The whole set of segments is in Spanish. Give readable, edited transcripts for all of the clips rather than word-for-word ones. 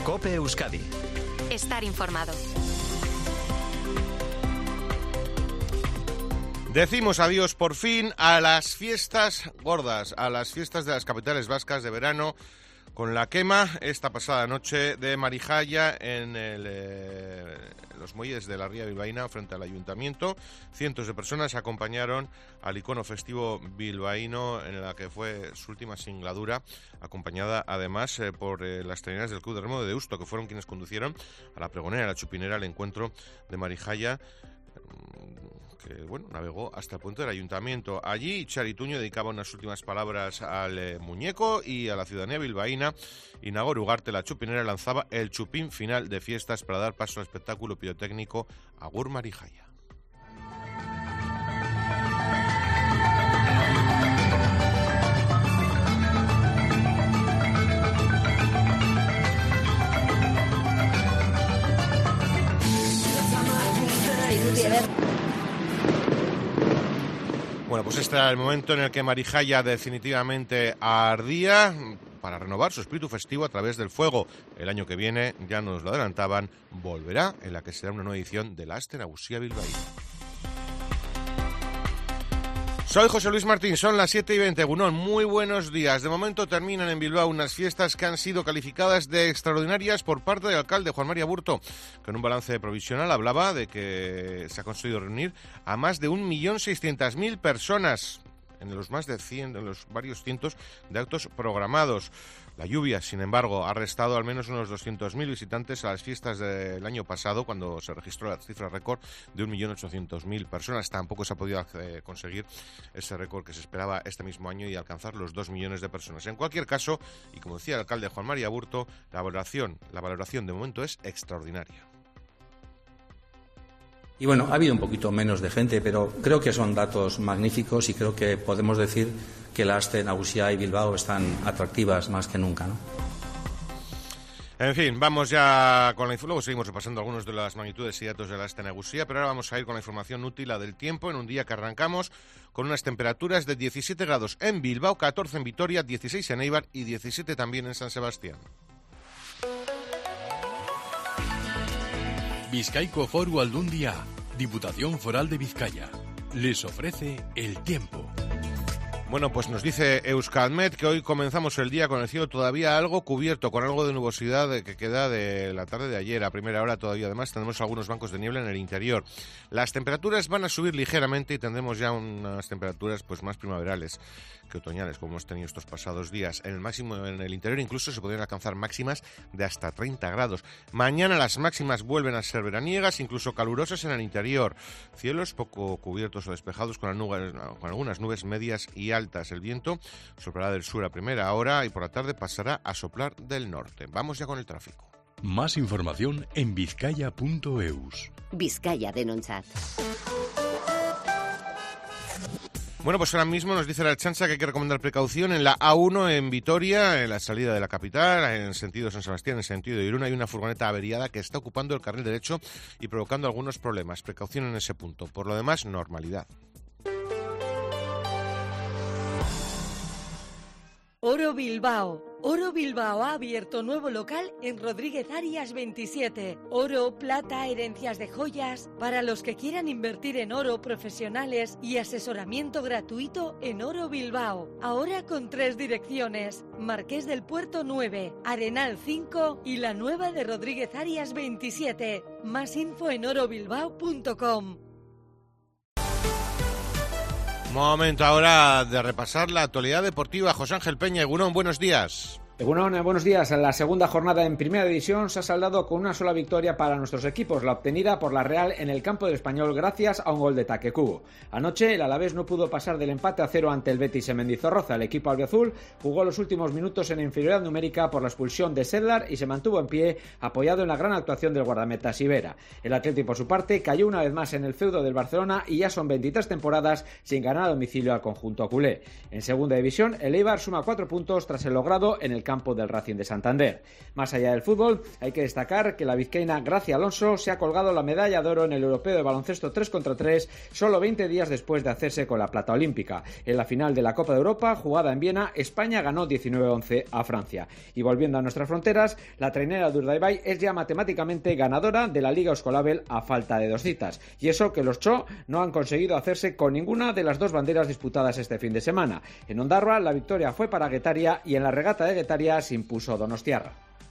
COPE Euskadi. Estar informado. Decimos adiós por fin a las fiestas gordas, a las fiestas de las capitales vascas de verano, con la quema esta pasada noche de Marijaya en los muelles de la ría bilbaína frente al ayuntamiento. Cientos de personas acompañaron al icono festivo bilbaíno en la que fue su última singladura, acompañada además por las traineras del Club de Remo de Deusto, que fueron quienes conducieron a la pregonera, a la chupinera, al encuentro de Marijaya, que navegó hasta el puente del ayuntamiento. Allí Itxar Ituño dedicaba unas últimas palabras al muñeco y a la ciudadanía bilbaína, y Nagor Ugarte, la chupinera, lanzaba el chupín final de fiestas para dar paso al espectáculo pirotécnico Agur Marijaya. Bueno, pues este era el momento en el que Marijaya definitivamente ardía para renovar su espíritu festivo a través del fuego. El año que viene, ya nos lo adelantaban, volverá, en la que será una nueva edición de la Aste Nagusia bilbaína. Soy José Luis Martín, son las 7:20. Egunon, muy buenos días. De momento terminan en Bilbao unas fiestas que han sido calificadas de extraordinarias por parte del alcalde Juan Mari Aburto, que en un balance provisional hablaba de que se ha conseguido reunir a más de 1.600.000 personas en los más de 100, en los varios cientos de actos programados. La lluvia, sin embargo, ha restado al menos unos 200.000 visitantes a las fiestas del año pasado, cuando se registró la cifra récord de 1.800.000 personas. Tampoco se ha podido conseguir ese récord que se esperaba este mismo año y alcanzar los 2 millones de personas. En cualquier caso, y como decía el alcalde Juan Mari Aburto, la valoración de momento es extraordinaria. Y bueno, ha habido un poquito menos de gente, pero creo que son datos magníficos y creo que podemos decir que la Aste Nagusia y Bilbao están atractivas más que nunca, ¿no? En fin, vamos ya con la información. Luego seguimos repasando algunas de las magnitudes y datos de la Aste Nagusia, pero ahora vamos a ir con la información útil, la del tiempo, en un día que arrancamos con unas temperaturas de 17 grados en Bilbao, 14 en Vitoria, 16 en Eibar y 17 también en San Sebastián. Bizkaiko Foru Aldundia, Diputación Foral de Vizcaya, les ofrece el tiempo. Bueno, pues nos dice Euskalmet que hoy comenzamos el día con el cielo todavía algo cubierto, con algo de nubosidad que queda de la tarde de ayer. A primera hora todavía, además, tenemos algunos bancos de niebla en el interior. Las temperaturas van a subir ligeramente y tendremos ya unas temperaturas pues más primaverales que otoñales, como hemos tenido estos pasados días. En el máximo, en el interior incluso se podrían alcanzar máximas de hasta 30 grados. Mañana las máximas vuelven a ser veraniegas, incluso calurosas en el interior. Cielos poco cubiertos o despejados con algunas nubes medias y altas. El viento soplará del sur a primera hora y por la tarde pasará a soplar del norte. Vamos ya con el tráfico. Más información en bizkaia.eus. Vizcaya Denontzat. Bueno, pues ahora mismo nos dice la Ertzaintza que hay que recomendar precaución en la A1 en Vitoria, en la salida de la capital, en sentido San Sebastián, en sentido de Irún. Hay una furgoneta averiada que está ocupando el carril derecho y provocando algunos problemas. Precaución en ese punto. Por lo demás, normalidad. Oro Bilbao. Oro Bilbao ha abierto nuevo local en Rodríguez Arias 27. Oro, plata, herencias de joyas. Para los que quieran invertir en oro, profesionales y asesoramiento gratuito en Oro Bilbao. Ahora con 3 direcciones. Marqués del Puerto 9, Arenal 5 y la nueva de Rodríguez Arias 27. Más info en orobilbao.com. Momento ahora de repasar la actualidad deportiva. José Ángel Peña, Egunon, buenos días. Egunon, buenos días. La segunda jornada en Primera División se ha saldado con una sola victoria para nuestros equipos, la obtenida por la Real en el campo del Español gracias a un gol de Taquecubo. Anoche el Alavés no pudo pasar del empate a 0 ante el Betis en Mendizorroza. El equipo albiazul jugó los últimos minutos en inferioridad numérica por la expulsión de Sedlar y se mantuvo en pie apoyado en la gran actuación del guardameta Sivera. El Atleti, por su parte, cayó una vez más en el feudo del Barcelona y ya son 23 temporadas sin ganar a domicilio al conjunto culé. En Segunda División, el Eibar suma 4 puntos tras el logrado en el campo del Racing de Santander. Más allá del fútbol, hay que destacar que la vizcaína Gracia Alonso se ha colgado la medalla de oro en el Europeo de Baloncesto 3 contra 3 solo 20 días después de hacerse con la plata olímpica. En la final de la Copa de Europa, jugada en Viena, España ganó 19-11 a Francia. Y volviendo a nuestras fronteras, la trainera de Urdaibai es ya matemáticamente ganadora de la Liga Euskolabel a falta de 2 citas. Y eso que los Cho no han conseguido hacerse con ninguna de las 2 banderas disputadas este fin de semana. En Ondarroa la victoria fue para Getaria y en la regata de Getaria se impuso Donostiarra.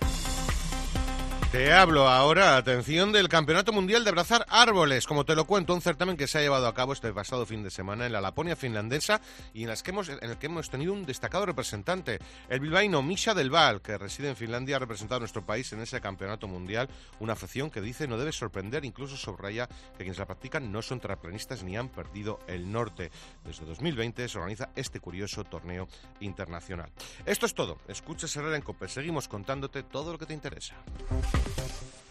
Te hablo ahora, atención, del Campeonato Mundial de Abrazar Árboles. Como te lo cuento, un certamen que se ha llevado a cabo este pasado fin de semana en la Laponia finlandesa y en el que hemos tenido un destacado representante, el bilbaíno Misha Del Val, que reside en Finlandia, ha representado a nuestro país en ese Campeonato Mundial, una afición que dice no debe sorprender, incluso subraya que quienes la practican no son terraplanistas ni han perdido el norte. Desde 2020 se organiza este curioso torneo internacional. Esto es todo. Escucha Herrera en COPE. Seguimos contándote todo lo que te interesa.